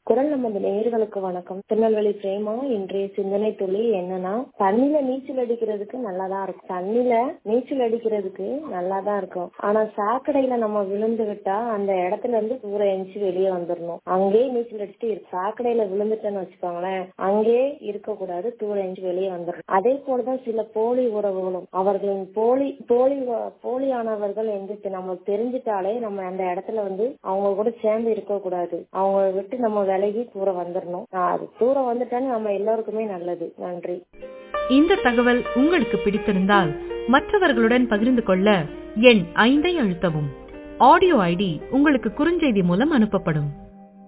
குரல் நமது நேயர்களுக்கு வணக்கம். திருநெல்வேலி பிரேமா. இன்றைய சிந்தனை துளி என்னன்னா, தண்ணில நீச்சல் அடிக்கிறதுக்கு நல்லாதான் இருக்கும். தண்ணில நீச்சல் அடிக்கிறதுக்கு நல்லாதான் இருக்கும். ஆனா சாக்கடையில நம்ம விழுந்து விட்டா அந்த இடத்துல இருந்து தூர எஞ்சி வெளியே வந்துடணும். அங்கேயே நீச்சல் அடிச்சுட்டு சாக்கடையில விழுந்துட்டேன்னு வச்சுக்கோங்களேன், அங்கேயே இருக்க கூடாது, தூர எஞ்சி வெளியே வந்துடணும். அதே போலதான் சில போலி உறவுகளும், அவர்களின் போலியானவர்கள் எந்திரிச்சு நம்ம தெரிஞ்சிட்டாலே நம்ம அந்த இடத்துல வந்து அவங்க கூட சேர்ந்து இருக்க கூடாது. அவங்க விட்டு நம்ம விலகி தூர வந்துடணும். அது தூரம் வந்துட்டாலும் நம்ம எல்லாருக்குமே நல்லது. நன்றி. இந்த தகவல் உங்களுக்கு பிடித்திருந்தால் மற்றவர்களுடன் பகிர்ந்து கொள்ள எண் 5 அழுத்தவும். ஆடியோ ஐடி உங்களுக்கு குறுஞ்செய்தி மூலம் அனுப்பப்படும்.